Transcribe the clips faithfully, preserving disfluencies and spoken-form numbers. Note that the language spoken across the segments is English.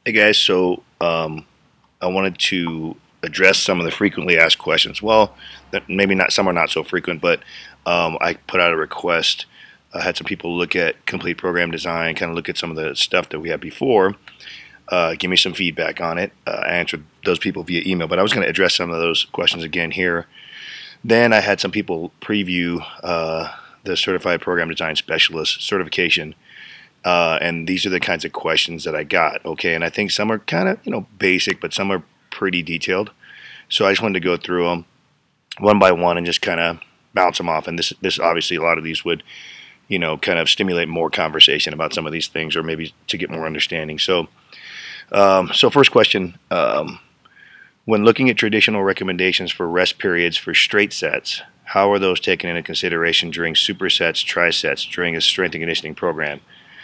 Hey guys, so um, I wanted to address some of the frequently asked questions. Well, th- maybe not some are not so frequent, but um, I put out a request. I had some people look at complete program design, kind of look at some of the stuff that we had before, uh, give me some feedback on it. Uh, I answered those people via email, but I was going to address some of those questions again here. Then I had some people preview uh, the Certified Program Design Specialist certification. Uh, and these are the kinds of questions that I got. Okay, and I think some are kind of you know basic, but some are pretty detailed. So I just wanted to go through them one by one and just kind of bounce them off. And this, this obviously a lot of these would you know kind of stimulate more conversation about some of these things, or maybe to get more understanding. So, um, so first question: um, when looking at traditional recommendations for rest periods for straight sets, how are those taken into consideration during supersets, trisets during a strength and conditioning program?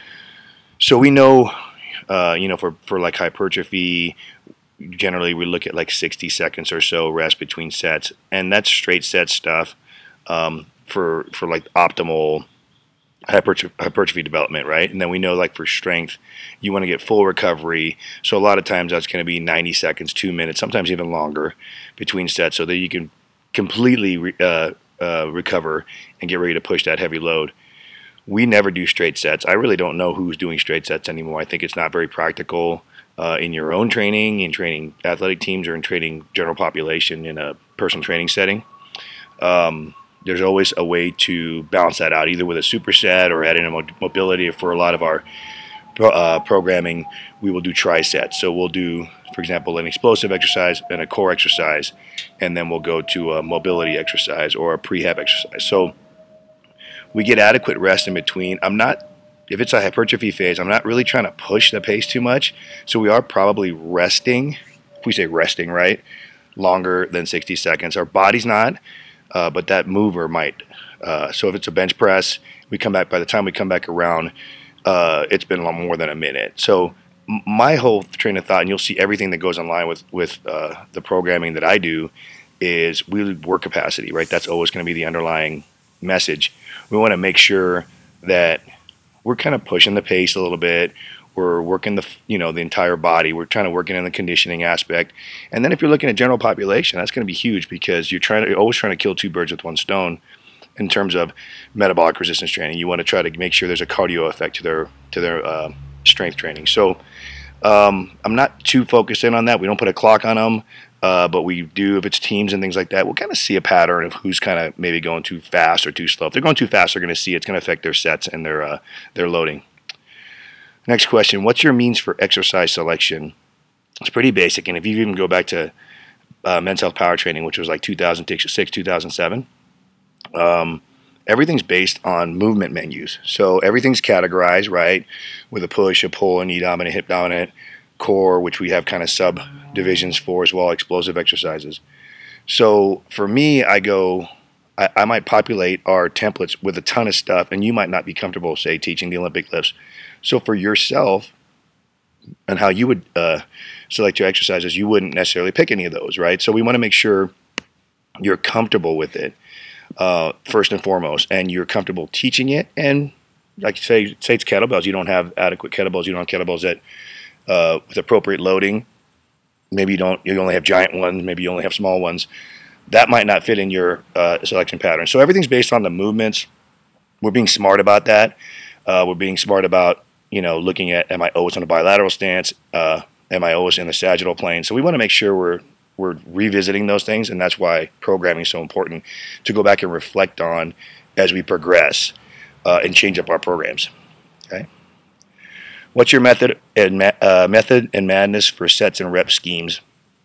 So we know, uh, you know, for, for like hypertrophy, generally we look at like sixty seconds or so rest between sets, and that's straight set stuff um, for for like optimal hypertrophy, hypertrophy development, right? And then we know like for strength, you want to get full recovery. So a lot of times that's going to be ninety seconds, two minutes, sometimes even longer between sets, so that you can completely re- uh, uh, recover and get ready to push that heavy load. We never do straight sets. I really don't know who's doing straight sets anymore. I think it's not very practical uh, in your own training, in training athletic teams, or in training general population in a personal training setting. Um, there's always a way to balance that out, either with a superset or adding a mobility. For a lot of our uh, programming, we will do trisets. So we'll do, for example, an explosive exercise and a core exercise, and then we'll go to a mobility exercise or a prehab exercise. So we get adequate rest in between. I'm not, if it's a hypertrophy phase, I'm not really trying to push the pace too much. So we are probably resting, if we say resting, right, longer than sixty seconds. Our body's not, uh, but that mover might. Uh, so if it's a bench press, we come back, by the time we come back around, uh, it's been a lot more than a minute. So m- my whole train of thought, and you'll see everything that goes in line with, with uh, the programming that I do, is we work capacity, right? That's always going to be the underlying message. We want to make sure that we're kind of pushing the pace a little bit. We're working the you know the entire body. We're trying to work it in the conditioning aspect. And then if you're looking at general population, that's going to be huge, because you're trying to you're always trying to kill two birds with one stone in terms of metabolic resistance training. You want to try to make sure there's a cardio effect to their to their uh, strength training. So um, I'm not too focused in on that. We don't put a clock on them. Uh, but we do, if it's teams and things like that, we'll kind of see a pattern of who's kind of maybe going too fast or too slow. If they're going too fast, they're going to see it's going to affect their sets and their uh, their loading. Next question: what's your means for exercise selection? It's pretty basic, and if you even go back to uh, Men's Health Power Training, which was like two thousand six, two thousand seven, um, everything's based on movement menus. So everything's categorized, right, with a push, a pull, a knee dominant, hip dominant, core, which we have kind of subdivisions for as well, explosive exercises. So for me, I go, I, I might populate our templates with a ton of stuff, and you might not be comfortable, say, teaching the Olympic lifts. So for yourself and how you would uh, select your exercises, you wouldn't necessarily pick any of those, right? So we want to make sure you're comfortable with it, uh, first and foremost, and you're comfortable teaching it. And like say, say it's kettlebells, you don't have adequate kettlebells, you don't have kettlebells that Uh, with appropriate loading. Maybe you don't. You only have giant ones. Maybe you only have small ones. That might not fit in your uh, selection pattern. So everything's based on the movements. We're being smart about that. Uh, we're being smart about you know looking at, am I always on a bilateral stance? Uh, am I always in the sagittal plane? So we want to make sure we're we're revisiting those things, and that's why programming is so important to go back and reflect on as we progress uh, and change up our programs. Okay. What's your method and uh, method and madness for sets and rep schemes?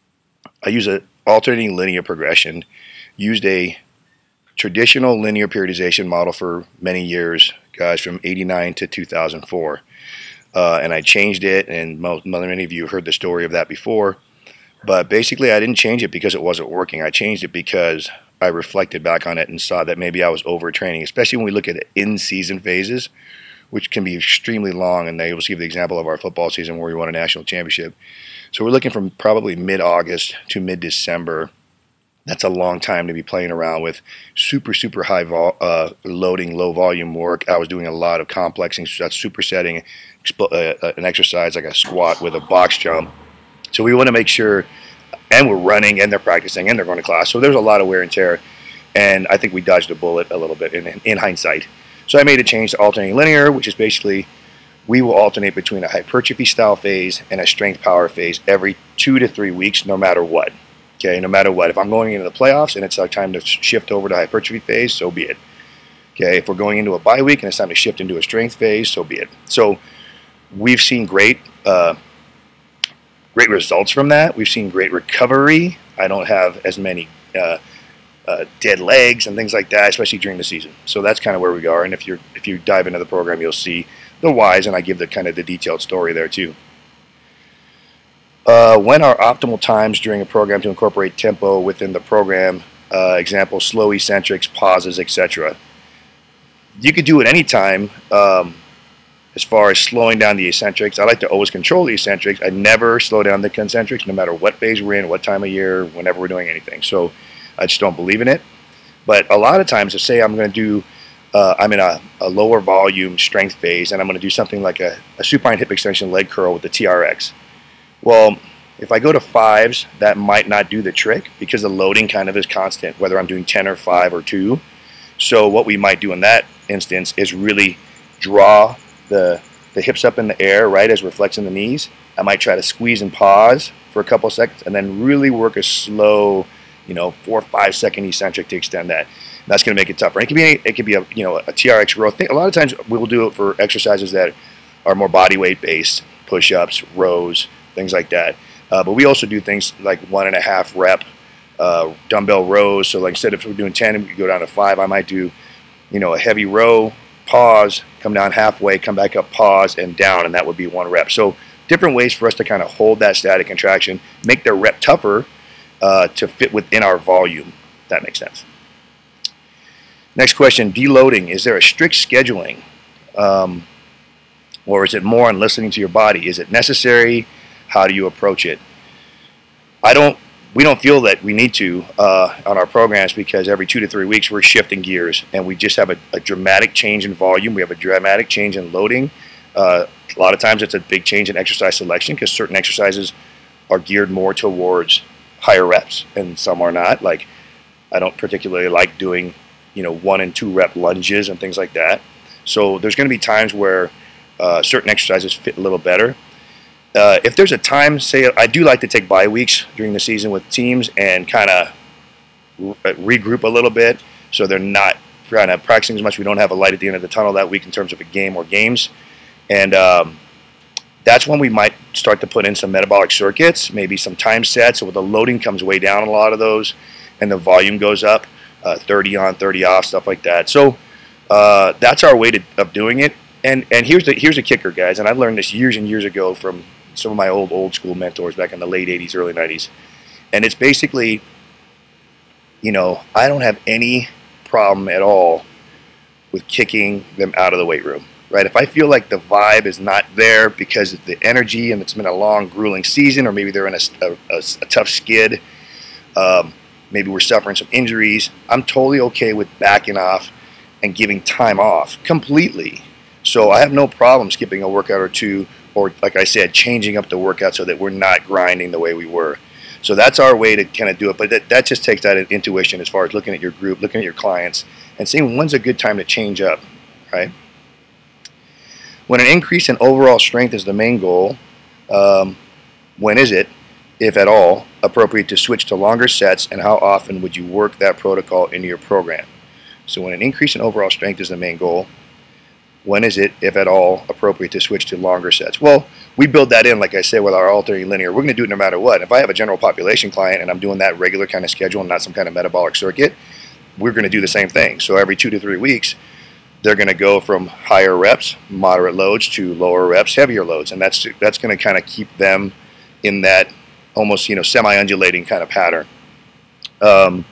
I use an alternating linear progression. Used a traditional linear periodization model for many years, guys, from eighty-nine to two thousand four. Uh, and I changed it, and most, many of you have heard the story of that before. But basically, I didn't change it because it wasn't working. I changed it because I reflected back on it and saw that maybe I was overtraining, especially when we look at in-season phases, which can be extremely long. And they will give the example of our football season where we won a national championship. So we're looking from probably mid-August to mid-December That's a long time to be playing around with super, super high vol uh, loading, low volume work. I was doing a lot of complexing, so that's supersetting uh, an exercise like a squat with a box jump. So we want to make sure, and we're running, and they're practicing, and they're going to class. So there's a lot of wear and tear, and I think we dodged a bullet a little bit in, in hindsight. So I made a change to alternating linear, which is basically we will alternate between a hypertrophy style phase and a strength power phase every two to three weeks, no matter what. Okay, no matter what. If I'm going into the playoffs and it's our time to shift over to hypertrophy phase, so be it. Okay, if we're going into a bye week and it's time to shift into a strength phase, so be it. So we've seen great, uh, great results from that. We've seen great recovery. I don't have as many uh, uh, dead legs and things like that, especially during the season. So that's kind of where we are. And if you if you dive into the program, you'll see the whys, and I give the kind of the detailed story there too. Uh, when are optimal times during a program to incorporate tempo within the program? Uh, example, slow eccentrics, pauses, et cetera. You could do it anytime. Um, as far as slowing down the eccentrics, I like to always control the eccentrics. I never slow down the concentrics, no matter what phase we're in, what time of year, whenever we're doing anything. So I just don't believe in it. But a lot of times, if say I'm going to do, uh, I'm in a, a lower volume strength phase, and I'm going to do something like a, a supine hip extension leg curl with the T R X. Well, if I go to fives, that might not do the trick because the loading kind of is constant, whether I'm doing ten or five or two. So what we might do in that instance is really draw the, the hips up in the air, right, as we're flexing the knees. I might try to squeeze and pause for a couple seconds and then really work a slow, you know, four or five second eccentric to extend that. And that's going to make it tougher. And it could be, any, it could be a, you know, a T R X row. A lot of times we'll do it for exercises that are more body weight based, push-ups, rows, things like that. Uh, but we also do things like one and a half rep uh, dumbbell rows. So like instead of we're doing ten, we go down to five. I might do, you know, a heavy row, pause, come down halfway, come back up, pause, and down, and that would be one rep. So different ways for us to kind of hold that static contraction, make the rep tougher uh, to fit within our volume. If that makes sense. Next question, deloading. Is there a strict scheduling? Um, or is it more on listening to your body? Is it necessary? How do you approach it? I don't. We don't feel that we need to uh, on our programs because every two to three weeks we're shifting gears and we just have a, a dramatic change in volume. We have a dramatic change in loading. Uh, a lot of times it's a big change in exercise selection because certain exercises are geared more towards higher reps and some are not. Like I don't particularly like doing, you know, one and two rep lunges and things like that. So there's going to be times where uh, certain exercises fit a little better. Uh, if there's a time, say, I do like to take bye weeks during the season with teams and kind of re regroup a little bit so they're not kind of practicing as much. We don't have a light at the end of the tunnel that week in terms of a game or games. And um, that's when we might start to put in some metabolic circuits, maybe some time sets, so the loading comes way down on a lot of those and the volume goes up, uh, thirty on, thirty off, stuff like that. So uh, that's our way to, of doing it. And and here's the here's a kicker, guys, and I learned this years and years ago from some of my old old school mentors back in the late eighties, early nineties. And it's basically, you know, I don't have any problem at all with kicking them out of the weight room, right? If I feel like the vibe is not there because of the energy and it's been a long, grueling season, or maybe they're in a, a, a tough skid, um, maybe we're suffering some injuries, I'm totally okay with backing off and giving time off completely. So I have no problem skipping a workout or two, or like I said, changing up the workout so that we're not grinding the way we were. So that's our way to kind of do it. But that, that just takes that intuition as far as looking at your group, looking at your clients, and seeing when's a good time to change up, right? When an increase in overall strength is the main goal, um, when is it, if at all, appropriate to switch to longer sets, and how often would you work that protocol into your program? So when an increase in overall strength is the main goal, when is it, if at all, appropriate to switch to longer sets? Well, we build that in, like I said, with our alternating linear. We're going to do it no matter what. If I have a general population client and I'm doing that regular kind of schedule and not some kind of metabolic circuit, we're going to do the same thing. So every two to three weeks, they're going to go from higher reps, moderate loads, to lower reps, heavier loads. And that's that's going to kind of keep them in that almost, you know, semi-undulating kind of pattern. Um,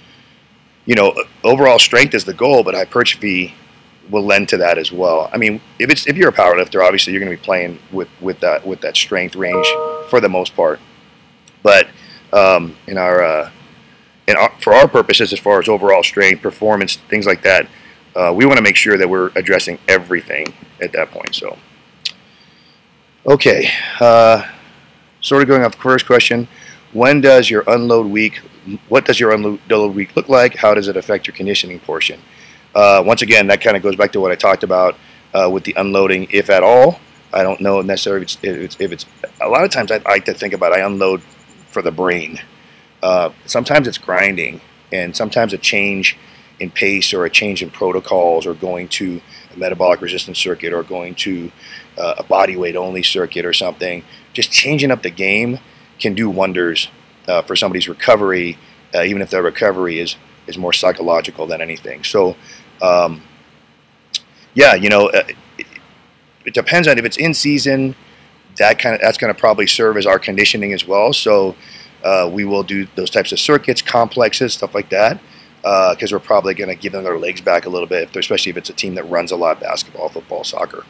you know, overall strength is the goal, but hypertrophy will lend to that as well. I mean, if it's if you're a powerlifter, obviously you're going to be playing with with that with that strength range for the most part. But um, in our uh, and our, for our purposes, as far as overall strength, performance, things like that, uh, we want to make sure that we're addressing everything at that point. So, okay, uh, sort of going off the first question, when does your unload week, what does your unload week look like? How does it affect your conditioning portion? Uh, once again, that kind of goes back to what I talked about uh, with the unloading, if at all. I don't know necessarily if it's, if it's, if it's a lot of times I like to think about I unload for the brain. Uh, sometimes it's grinding, and sometimes a change in pace or a change in protocols, or going to a metabolic resistance circuit, or going to uh, a body weight only circuit or something. Just changing up the game can do wonders uh, for somebody's recovery, uh, even if their recovery is is more psychological than anything. So, um, yeah, you know. Uh, It depends on if it's in season. That kind of that's going to probably serve as our conditioning as well. So uh, we will do those types of circuits, complexes, stuff like that, because uh, we're probably going to give them their legs back a little bit, especially if it's a team that runs a lot: basketball, football, soccer.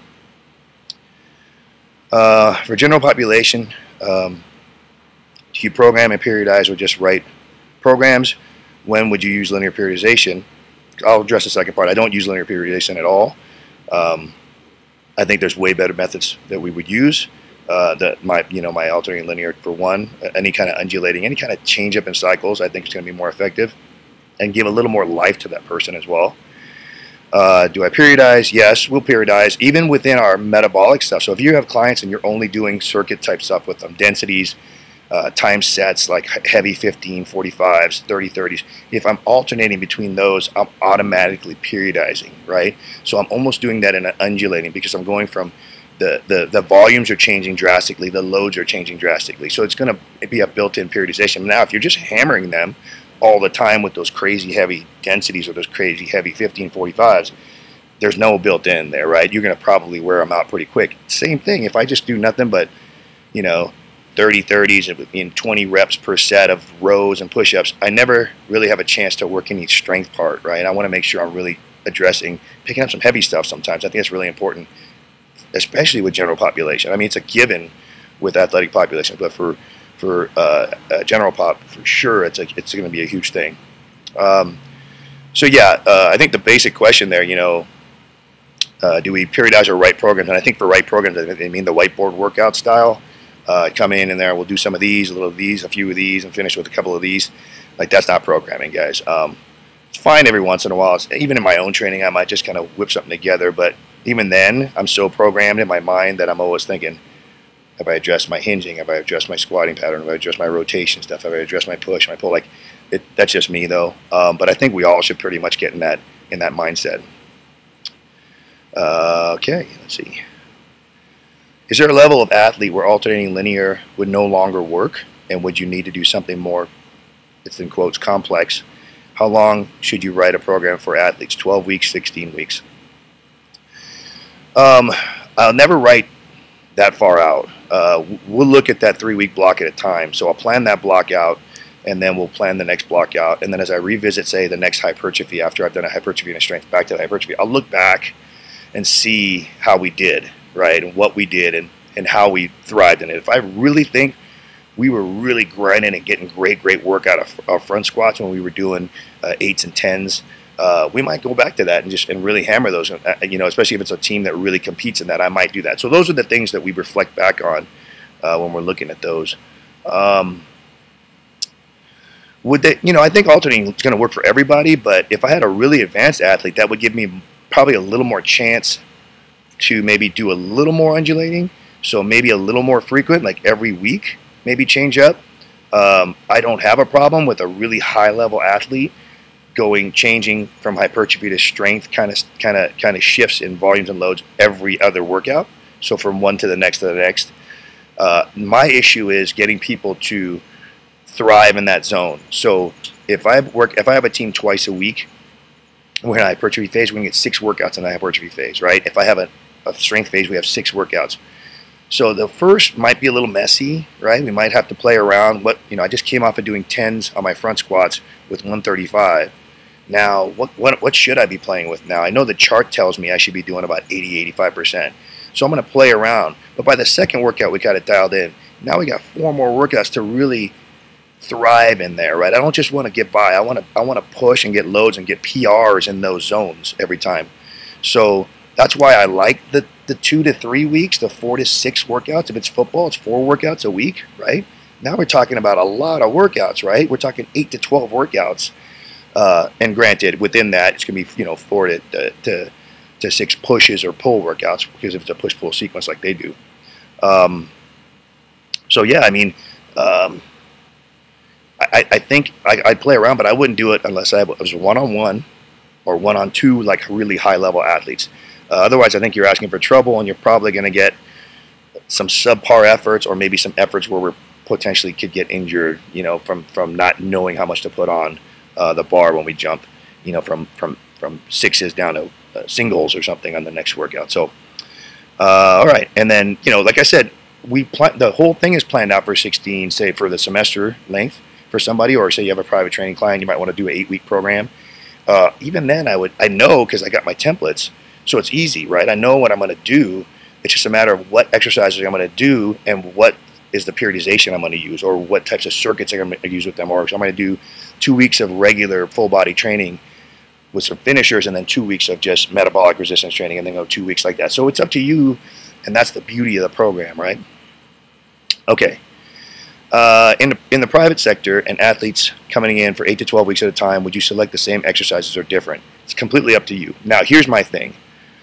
Uh, for general population, um, do you program and periodize or just write programs? When would you use linear periodization? I'll address the second part. I don't use linear periodization at all. Um, I think there's way better methods that we would use. Uh, that my, you know, my alternating linear for one, any kind of undulating, any kind of change up in cycles, I think is going to be more effective and give a little more life to that person as well. Uh, do I periodize? Yes, we'll periodize even within our metabolic stuff. So if you have clients and you're only doing circuit type stuff with them, densities, uh, time sets like heavy fifteen, forty-fives, thirty, thirties. If I'm alternating between those, I'm automatically periodizing, right? So I'm almost doing that in an undulating, because I'm going from the, the, the volumes are changing drastically, the loads are changing drastically. So it's going to be a built-in periodization. Now, if you're just hammering them all the time with those crazy heavy densities or those crazy heavy fifteen, forty-fives, there's no built-in there, right? You're going to probably wear them out pretty quick. Same thing, if I just do nothing but, you know, thirty thirties in twenty reps per set of rows and push-ups, I never really have a chance to work any strength part, right? I want to make sure I'm really addressing, picking up some heavy stuff sometimes. I think that's really important, especially with general population. I mean, it's a given with athletic population, but for for uh, uh, general pop, for sure, it's a, it's going to be a huge thing. Um, so yeah, uh, I think the basic question there, you know, uh, do we periodize or write programs? And I think for write programs, I mean the whiteboard workout style. Uh, come in and there, we'll do some of these, a little of these, a few of these, and finish with a couple of these. Like, that's not programming, guys. Um, it's fine every once in a while. It's, even in my own training, I might just kind of whip something together. But even then, I'm so programmed in my mind that I'm always thinking, have I addressed my hinging? Have I addressed my squatting pattern? Have I addressed my rotation stuff? Have I addressed my push, my pull? Like, it, that's just me, though. Um, but I think we all should pretty much get in that in that mindset. Uh, okay, let's see. Is there a level of athlete where alternating linear would no longer work, and would you need to do something more, it's in quotes, complex? How long should you write a program for athletes? twelve weeks, sixteen weeks? Um, I'll never write that far out. Uh, we'll look at that three-week block at a time. So I'll plan that block out, and then we'll plan the next block out. And then as I revisit, say, the next hypertrophy, after I've done a hypertrophy and a strength, back to the hypertrophy, I'll look back and see how we did, right, and what we did, and, and how we thrived in it. If I really think we were really grinding and getting great, great work out of our front squats when we were doing uh, eights and tens, uh, we might go back to that and just and really hammer those. Uh, you know, especially if it's a team that really competes in that, I might do that. So those are the things that we reflect back on uh, when we're looking at those. Um, would they? You know, I think alternating is going to work for everybody. But if I had a really advanced athlete, that would give me probably a little more chance to maybe do a little more undulating. So maybe a little more frequent, like every week, maybe change up. Um, I don't have a problem with a really high level athlete going, changing from hypertrophy to strength, kind of, kind of, kind of shifts in volumes and loads every other workout. So from one to the next to the next. Uh, my issue is getting people to thrive in that zone. So if I work, if I have a team twice a week, we're in a hypertrophy phase, we're going to get six workouts in the hypertrophy phase, right? If I have a, a strength phase, we have six workouts. So the first might be a little messy, right? We might have to play around. What, you know, I just came off of doing tens on my front squats with one thirty-five. Now, what, what, what should I be playing with now? I know the chart tells me I should be doing about eighty, eighty-five percent. So I'm going to play around. But by the second workout, we got it dialed in. Now we got four more workouts to really thrive in there, right? I don't just want to get by. I want to I want to push and get loads and get P Rs in those zones every time. So that's why I like the the two to three weeks, the four to six workouts. If it's football, it's four workouts a week, right? Now we're talking about a lot of workouts, right? We're talking eight to twelve workouts, uh, and granted, within that, it's gonna be you know four to to to six pushes or pull workouts because if it's a push pull sequence like they do. Um, so yeah, I mean. Um, I, I think I, I'd play around, but I wouldn't do it unless I was one-on-one or one-on-two, like really high-level athletes. Uh, otherwise, I think you're asking for trouble, and you're probably going to get some subpar efforts, or maybe some efforts where we potentially could get injured, you know, from, from not knowing how much to put on uh, the bar when we jump, you know, from from from sixes down to uh, singles or something on the next workout. So, uh, all right, and then you know, like I said, we plan the whole thing is planned out for sixteen, say for the semester length. For somebody, or say you have a private training client, you might want to do an eight-week program. Uh, even then, I would I know because I got my templates, so it's easy, right? I know what I'm going to do. It's just a matter of what exercises I'm going to do and what is the periodization I'm going to use, or what types of circuits I'm going to use with them. Or so I'm going to do two weeks of regular full-body training with some finishers, and then two weeks of just metabolic resistance training, and then go two weeks like that. So it's up to you, and that's the beauty of the program, right? Okay. Uh, in the in the private sector, and athletes coming in for eight to twelve weeks at a time, would you select the same exercises or different? It's completely up to you. Now, here's my thing.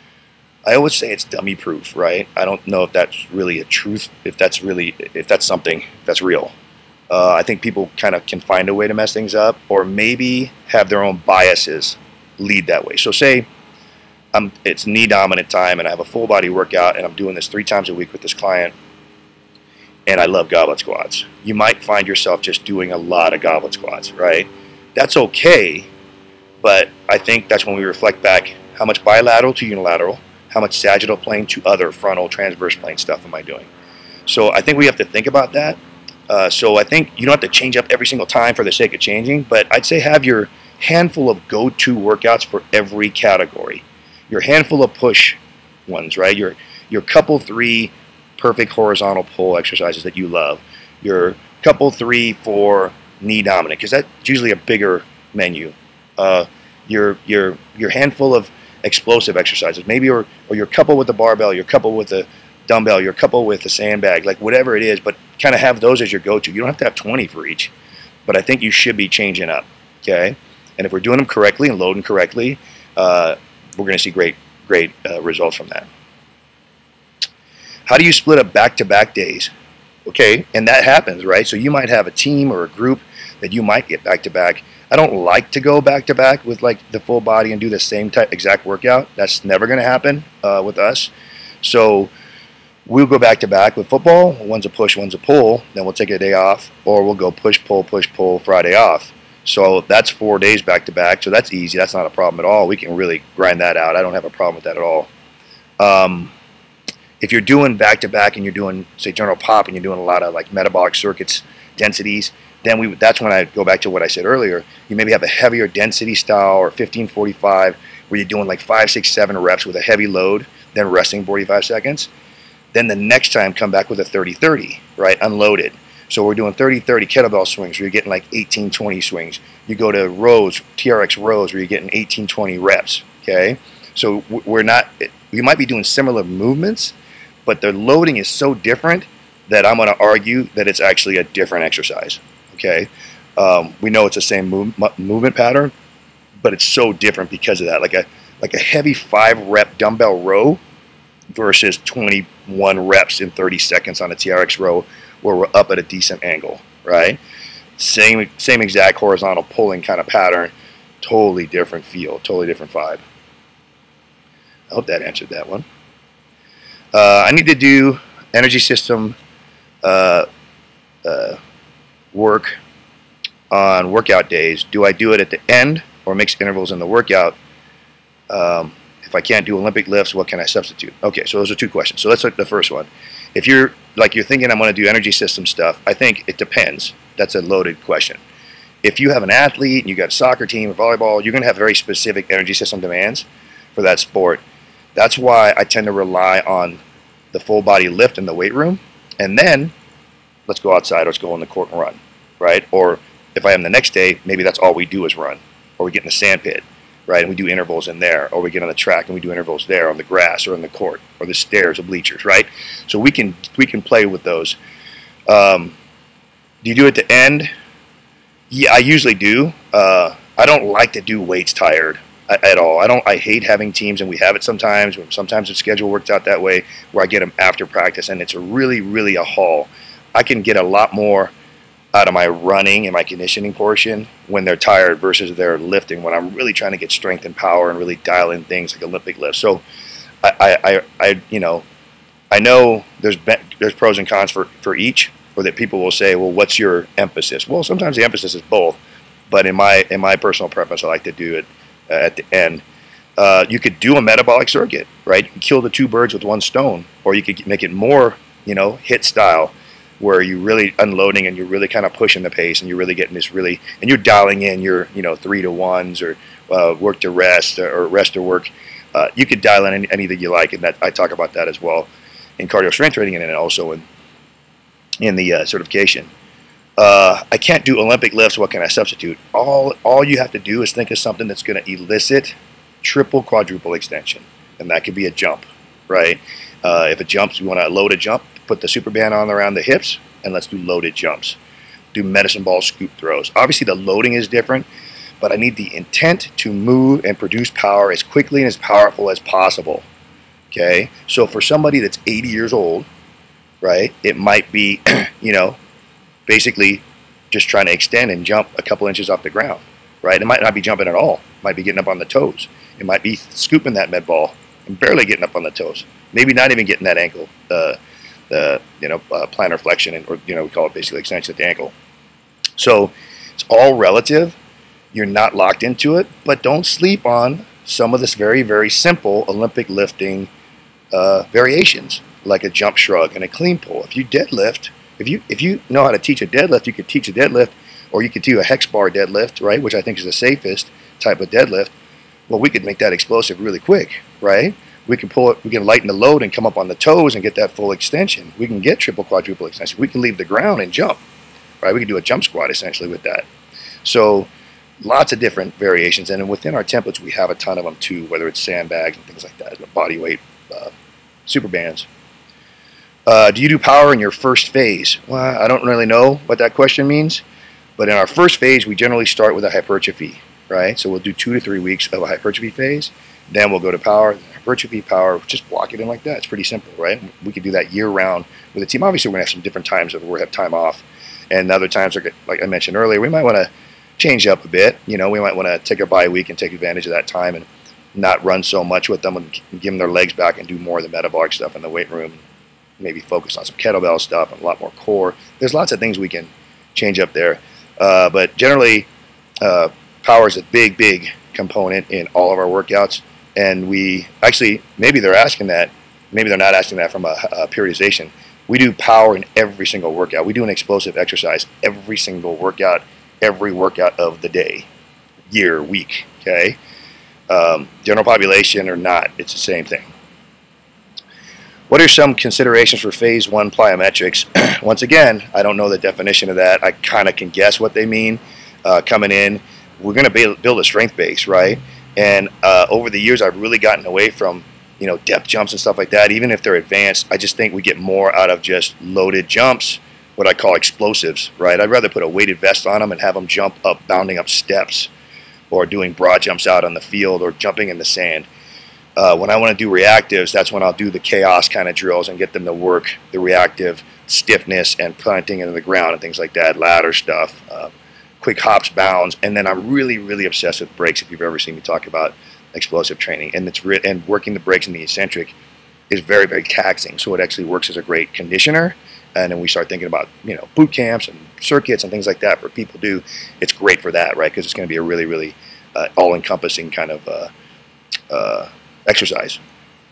I always say it's dummy proof, right? I don't know if that's really a truth, if that's really, if that's something that's real. Uh, I think people kind of can find a way to mess things up, or maybe have their own biases lead that way. So say I'm, it's knee dominant time, and I have a full body workout, and I'm doing this three times a week with this client, and I love goblet squats. You might find yourself just doing a lot of goblet squats, right? That's okay, but I think that's when we reflect back, how much bilateral to unilateral, how much sagittal plane to other frontal transverse plane stuff am I doing? So I think we have to think about that. Uh, so I think you don't have to change up every single time for the sake of changing, but I'd say have your handful of go-to workouts for every category. Your handful of push ones, right? Your, your couple three perfect horizontal pull exercises that you love, your couple three for knee dominant, because that's usually a bigger menu. Uh, your your your handful of explosive exercises, maybe, or or your couple with the barbell, your couple with the dumbbell, your couple with the sandbag, like whatever it is, but kind of have those as your go-to. You don't have to have twenty for each, but I think you should be changing up, okay? And if we're doing them correctly and loading correctly, uh, we're going to see great great uh, results from that. How do you split up back-to-back days? Okay, and that happens, right? So you might have a team or a group that you might get back-to-back. I don't like to go back-to-back with like the full body and do the same type exact workout. That's never going to happen uh, with us. So we'll go back-to-back with football. One's a push, one's a pull. Then we'll take a day off, or we'll go push, pull, push, pull, Friday off. So that's four days back-to-back. So that's easy. That's not a problem at all. We can really grind that out. I don't have a problem with that at all. Um, If you're doing back-to-back and you're doing, say, general pop, and you're doing a lot of like metabolic circuits, densities, then we that's when I go back to what I said earlier. You maybe have a heavier density style, or fifteen forty-five, where you're doing like five, six, seven reps with a heavy load, then resting forty-five seconds. Then the next time come back with a thirty thirty, right, unloaded. So we're doing thirty thirty kettlebell swings where you're getting like eighteen twenty swings. You go to rows, T R X rows, where you're getting eighteen twenty reps, okay? So we're not, we might be doing similar movements, but the loading is so different that I'm going to argue that it's actually a different exercise, okay? Um, we know it's the same move, movement pattern, but it's so different because of that. Like a, like a heavy five-rep dumbbell row versus twenty-one reps in thirty seconds on a T R X row where we're up at a decent angle, right? Same, same exact horizontal pulling kind of pattern, totally different feel, totally different vibe. I hope that answered that one. Uh, I need to do energy system uh, uh, work on workout days. Do I do it at the end or mix intervals in the workout? Um, if I can't do Olympic lifts, what can I substitute? Okay, so those are two questions. So let's look at the first one. If you're like you're thinking I'm going to do energy system stuff, I think it depends. That's a loaded question. If you have an athlete and you got a soccer team or volleyball, you're going to have very specific energy system demands for that sport. That's why I tend to rely on the full body lift in the weight room, and then let's go outside, let's go on the court and run. right? Or if I am the next day, maybe that's all we do is run, or we get in the sand pit, right? And we do intervals in there, or we get on the track and we do intervals there on the grass or in the court or the stairs or bleachers, right? So we can we can play with those. Um, do you do it to end? Yeah, I usually do. Uh, I don't like to do weights tired at all. I don't. I hate having teams, and we have it sometimes. Sometimes the schedule works out that way, where I get them after practice, and it's a really, really a haul. I can get a lot more out of my running and my conditioning portion when they're tired versus they're lifting, when I'm really trying to get strength and power and really dial in things like Olympic lifts. So, I, I, I, I you know, I know there's there's pros and cons for for each. Or that people will say, well, what's your emphasis? Well, sometimes the emphasis is both, but in my in my personal preference, I like to do it uh, at the end. Uh, you could do a metabolic circuit, right? You can kill the two birds with one stone, or you could make it more, you know, hit style, where you're really unloading and you're really kind of pushing the pace, and you're really getting this really, and you're dialing in your, you know, three to ones or uh, work to rest or rest to work. Uh, you could dial in any, anything you like, and that I talk about that as well in cardio strength training, and then also in in the uh, certification. Uh, I can't do Olympic lifts. What can I substitute? All all you have to do is think of something that's going to elicit triple, quadruple extension, and that could be a jump, right? Uh, if it jumps, we want to load a jump, put the super band on around the hips, and let's do loaded jumps. Do medicine ball scoop throws. Obviously, the loading is different, but I need the intent to move and produce power as quickly and as powerful as possible. Okay, so for somebody that's eighty years old, right, it might be, you know, basically just trying to extend and jump a couple inches off the ground, right? It might not be jumping at all. It might be getting up on the toes. It might be scooping that med ball and barely getting up on the toes. Maybe not even getting that ankle, uh, the you know uh, plantar flexion, and, or you know we call it basically extension at the ankle. So it's all relative. You're not locked into it, but don't sleep on some of this very very simple Olympic lifting uh, variations, like a jump shrug and a clean pull. If you deadlift, if you if you know how to teach a deadlift, you could teach a deadlift, or you could do a hex bar deadlift, right, which I think is the safest type of deadlift. Well, we could make that explosive really quick, right? We can pull it, we can lighten the load and come up on the toes and get that full extension. We can get triple, quadruple extension. We can leave the ground and jump, right? We can do a jump squat essentially with that. So lots of different variations, and within our templates, we have a ton of them too, whether it's sandbags and things like that, body weight, uh, super bands. Uh, do you do power in your first phase? Well, I don't really know what that question means, but in our first phase, we generally start with a hypertrophy, right? So we'll do two to three weeks of a hypertrophy phase, then we'll go to power, hypertrophy, power, just block it in like that. It's pretty simple, right? We could do that year-round with a team. Obviously, we're going to have some different times where we have time off, and other times, like I mentioned earlier, we might want to change up a bit. You know, we might want to take a bye week and take advantage of that time and not run so much with them and give them their legs back and do more of the metabolic stuff in the weight room. Maybe focus on some kettlebell stuff and a lot more core. There's lots of things we can change up there. Uh, but generally, uh, power is a big, big component in all of our workouts. And we actually, maybe they're asking that, maybe they're not asking that from a, a periodization. We do power in every single workout. We do an explosive exercise every single workout, every workout of the day, year, week, okay? Um, general population or not, it's the same thing. What are some considerations for phase one plyometrics? Once again, I don't know the definition of that. I kind of can guess what they mean uh, coming in. We're going to build a strength base, right? And uh, over the years, I've really gotten away from, you know, depth jumps and stuff like that. Even if they're advanced, I just think we get more out of just loaded jumps, what I call explosives, right? I'd rather put a weighted vest on them and have them jump up, bounding up steps, or doing broad jumps out on the field, or jumping in the sand. Uh, when I want to do reactives, that's when I'll do the chaos kind of drills and get them to work the reactive stiffness and planting into the ground and things like that, ladder stuff, uh, quick hops, bounds, and then I'm really, really obsessed with brakes. If you've ever seen me talk about explosive training, and it's re- and working the brakes in the eccentric is very, very taxing. So it actually works as a great conditioner. And then we start thinking about, you know, boot camps and circuits and things like that for people to do. It's great for that, right? Because it's going to be a really, really uh, all-encompassing kind of uh, uh, exercise.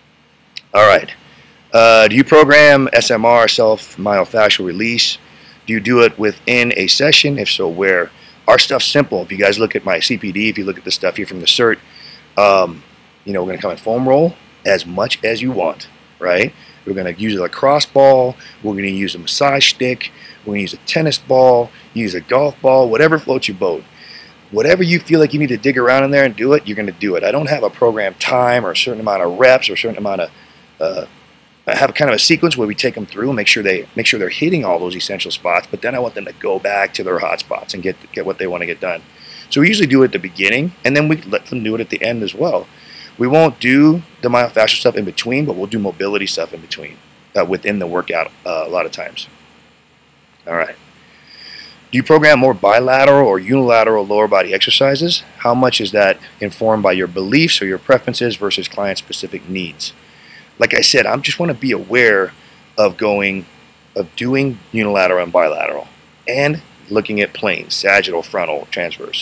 All right. Uh, do you program S M R, self-myofascial release? Do you do it within a session? If so, where? Our stuff's simple. If you guys look at my C P D, if you look at the stuff here from the cert, um, you know, we're going to come in foam roll as much as you want, right? We're going to use a lacrosse ball. We're going to use a massage stick. we're going to use a tennis ball, use a golf ball, whatever floats your boat. Whatever you feel like you need to dig around in there and do it, you're going to do it. I don't have a program time or a certain amount of reps or a certain amount of. Uh, I have kind of a sequence where we take them through and make sure they make sure they're hitting all those essential spots. But then I want them to go back to their hot spots and get get what they want to get done. So we usually do it at the beginning, and then we let them do it at the end as well. We won't do the myofascial stuff in between, but we'll do mobility stuff in between uh, within the workout uh, a lot of times. All right. Do you program more bilateral or unilateral lower body exercises? How much is that informed by your beliefs or your preferences versus client-specific needs? Like I said, I just want to be aware of going, of doing unilateral and bilateral, and looking at planes, sagittal, frontal, transverse.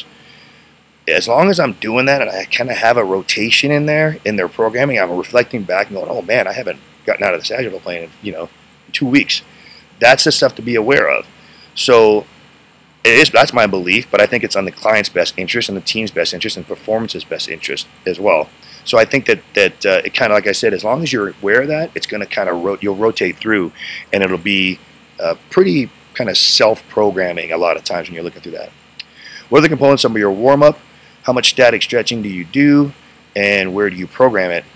As long as I'm doing that and I kind of have a rotation in there in their programming, I'm reflecting back and going, oh man, I haven't gotten out of the sagittal plane in, you know, in two weeks. That's the stuff to be aware of. So it is, that's my belief, but I think it's on the client's best interest and the team's best interest and performance's best interest as well. So I think that that uh, it kind of, like I said, as long as you're aware of that, it's going to kind of ro- you'll rotate through, and it'll be uh, pretty kind of self-programming a lot of times when you're looking through that. What are the components of your warm-up? How much static stretching do you do, and where do you program it?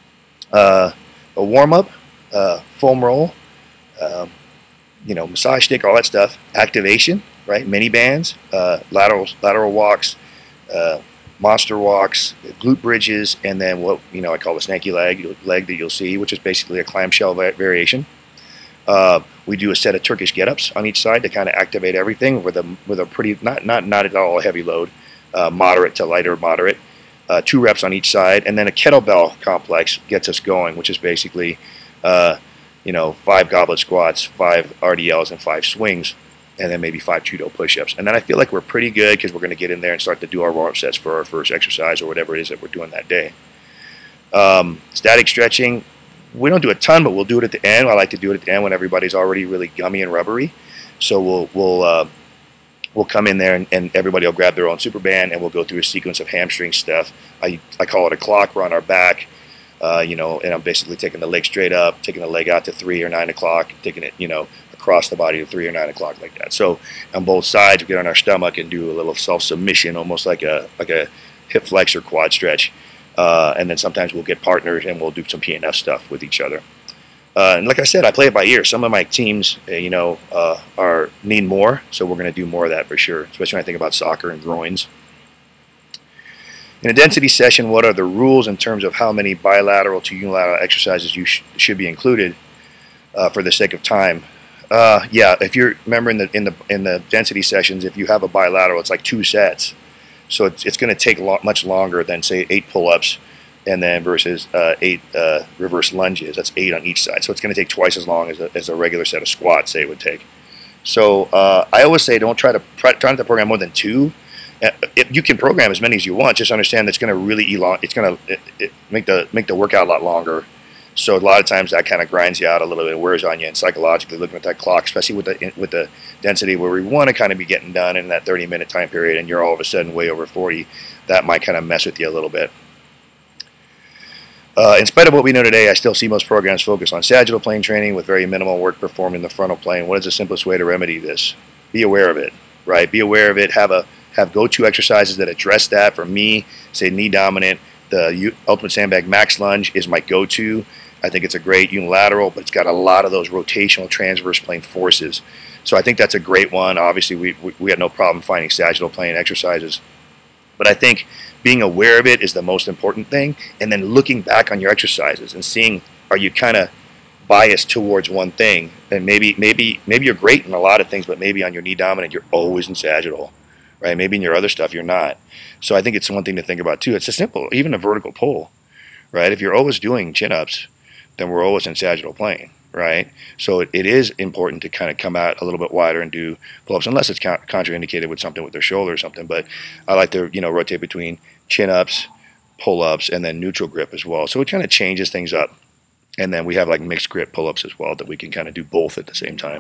Uh, a warm-up, uh, foam roll, um, you know, massage stick, all that stuff. Activation, right? Mini bands, uh, lateral lateral walks, uh, monster walks, glute bridges, and then what you know I call the snaky leg leg that you'll see, which is basically a clamshell va- variation. Uh, we do a set of Turkish get-ups on each side to kind of activate everything with a with a pretty not not not at all a heavy load, uh, moderate to lighter moderate, uh, two reps on each side, and then a kettlebell complex gets us going, which is basically uh, you know five goblet squats, five R D Ls, and five swings, and then maybe five judo push-ups. And then I feel like we're pretty good because we're going to get in there and start to do our warm-up sets for our first exercise or whatever it is that we're doing that day. Um, static stretching, we don't do a ton, but we'll do it at the end. I like to do it at the end when everybody's already really gummy and rubbery. So we'll we'll uh, we'll come in there and, and everybody will grab their own super band and we'll go through a sequence of hamstring stuff. I, I call it a clock. We're on our back, uh, you know, and I'm basically taking the leg straight up, taking the leg out to three or nine o'clock, taking it, you know, across the body to three or nine o'clock like that. So on both sides, we get on our stomach and do a little self-submission, almost like a like a hip flex or quad stretch. Uh, and then sometimes we'll get partners and we'll do some P N F stuff with each other. Uh, and like I said, I play it by ear. Some of my teams, uh, you know, uh, are need more, so we're going to do more of that for sure, especially when I think about soccer and groins. In a density session, what are the rules in terms of how many bilateral to unilateral exercises you sh- should be included uh, for the sake of time? Uh, yeah, if you're remember in the in the in the density sessions, if you have a bilateral, it's like two sets, so it's it's going to take lo- much longer than say eight pull-ups, and then versus uh, eight uh, reverse lunges. That's eight on each side, so it's going to take twice as long as a, as a regular set of squats say it would take. So uh, I always say don't try to try, try not to program more than two. Uh, it, you can program as many as you want. Just understand that's going to really elong. It's going to it, it make the make the workout a lot longer. So a lot of times that kind of grinds you out a little bit, wears on you, and psychologically looking at that clock, especially with the with the density where we want to kind of be getting done in that thirty minute time period, and you're all of a sudden way over forty, that might kind of mess with you a little bit. Uh, in spite of what we know today, I still see most programs focus on sagittal plane training with very minimal work performed in the frontal plane. What is the simplest way to remedy this? Be aware of it, right? Be aware of it. Have a have go-to exercises that address that. For me, say knee dominant, the Ultimate Sandbag Max Lunge is my go-to. I think it's a great unilateral, but it's got a lot of those rotational transverse plane forces. So I think that's a great one. Obviously, we we, we had no problem finding sagittal plane exercises. But I think being aware of it is the most important thing, and then looking back on your exercises and seeing, are you kind of biased towards one thing? And maybe maybe maybe you're great in a lot of things, but maybe on your knee dominant, you're always in sagittal, right? Maybe in your other stuff, you're not. So I think it's one thing to think about too. It's a simple, even a vertical pull, right? If you're always doing chin-ups, then we're always in sagittal plane, right? So it, it is important to kind of come out a little bit wider and do pull-ups, unless it's con- contraindicated with something with their shoulder or something. But I like to, you know, rotate between chin-ups, pull-ups, and then neutral grip as well. So it kind of changes things up. And then we have like mixed grip pull-ups as well that we can kind of do both at the same time.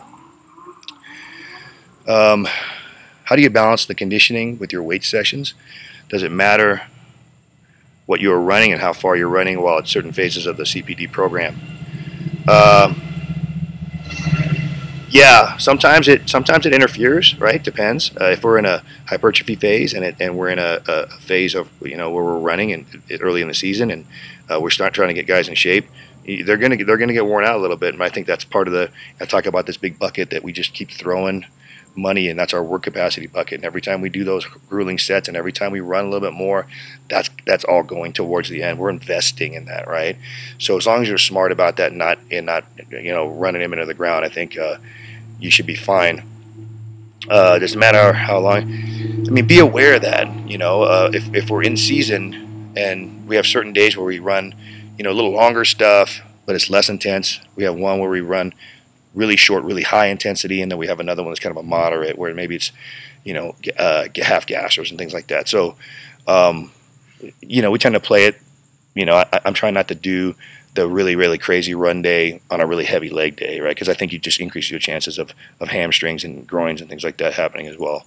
Um, how do you balance the conditioning with your weight sessions? Does it matter what you're running and how far you're running while at certain phases of the C P D program? Um, Yeah, sometimes it sometimes it interferes, right? Depends. Uh, if we're in a hypertrophy phase and it, and we're in a, a phase of you know where we're running and early in the season and uh, we're start trying to get guys in shape, they're gonna get, they're gonna get worn out a little bit. And I think that's part of the. I talk about this big bucket that we just keep throwing money in. That's our work capacity bucket. And every time we do those grueling sets and every time we run a little bit more, that's that's all going towards the end. We're investing in that, right? So as long as you're smart about that, and not and not you know running him into the ground, I think. Uh, you should be fine. Uh, doesn't matter how long. I mean, be aware of that. You know, uh, if if we're in season and we have certain days where we run, you know, a little longer stuff, but it's less intense. We have one where we run really short, really high intensity, and then we have another one that's kind of a moderate, where maybe it's, you know, uh, half gassers and things like that. So, um, you know, we tend to play it. You know, I, I'm trying not to do the really, really crazy run day on a really heavy leg day, right? Because I think you just increase your chances of, of hamstrings and groins and things like that happening as well.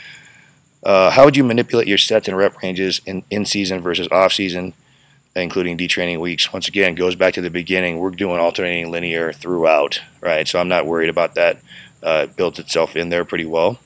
Uh, how would you manipulate your sets and rep ranges in, in season versus off season, including detraining weeks? Once again, goes back to the beginning. We're doing alternating linear throughout, right? So I'm not worried about that. Uh, it builds itself in there pretty well.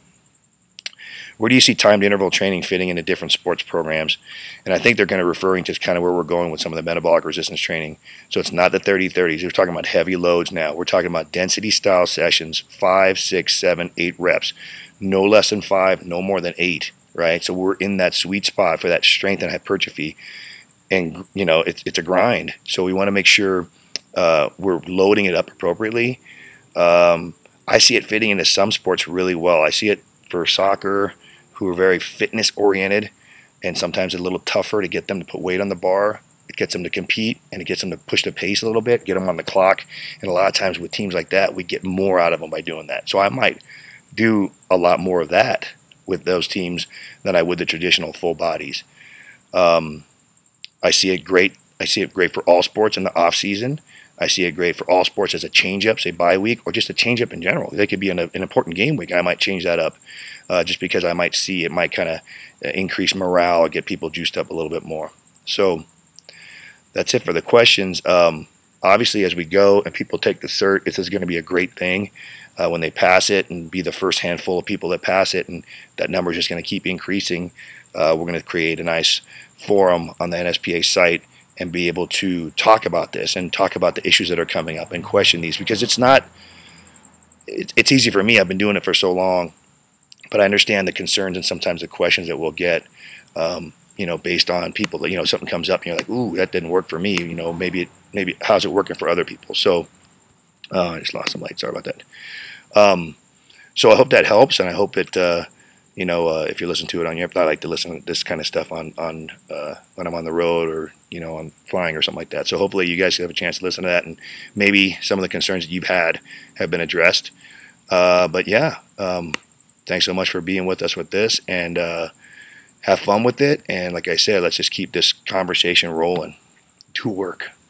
Where do you see timed interval training fitting into different sports programs? And I think they're kind of referring to kind of where we're going with some of the metabolic resistance training. So it's not the thirty thirties. We're talking about heavy loads now. We're talking about density style sessions, five, six, seven, eight reps. No less than five, no more than eight, right? So we're in that sweet spot for that strength and hypertrophy. And, you know, it's, it's a grind. So we want to make sure uh, we're loading it up appropriately. Um, I see it fitting into some sports really well. I see it for soccer, who are very fitness oriented and sometimes a little tougher to get them to put weight on the bar. It gets them to compete and it gets them to push the pace a little bit, get them on the clock. And a lot of times with teams like that, we get more out of them by doing that. So I might do a lot more of that with those teams than I would the traditional full bodies. Um, I see it great. I see it great for all sports in the off season. I see it great for all sports as a change-up, say bye week, or just a change-up in general. They could be in a, an important game week. I might change that up uh, just because I might see it might kind of increase morale, get people juiced up a little bit more. So that's it for the questions. Um, obviously, as we go and people take the cert, this is going to be a great thing uh, when they pass it and be the first handful of people that pass it, and that number is just going to keep increasing. Uh, we're going to create a nice forum on the N S P A site and be able to talk about this and talk about the issues that are coming up and question these, because it's not, it, it's easy for me. I've been doing it for so long, but I understand the concerns and sometimes the questions that we'll get, um, you know, based on people that, you know, something comes up and you're like, ooh, that didn't work for me. You know, maybe, it, maybe how's it working for other people? So uh, I just lost some light. Sorry about that. Um, so I hope that helps. And I hope that, uh, you know, uh, if you listen to it on your, I like to listen to this kind of stuff on, on uh, when I'm on the road or, you know, I'm flying or something like that. So hopefully you guys have a chance to listen to that, and maybe some of the concerns that you've had have been addressed. Uh, but yeah, um, thanks so much for being with us with this, and uh, have fun with it. And like I said, let's just keep this conversation rolling to work.